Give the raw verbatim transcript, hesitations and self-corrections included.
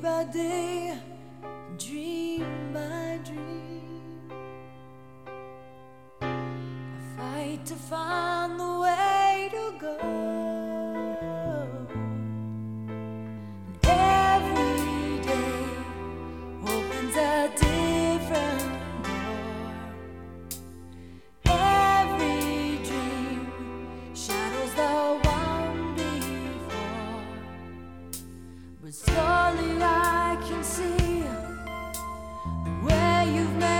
by day, dream by dream. I fight to find the way to go, and every day opens a different door. Every dream shadows the one before, but slowly I can see where you've made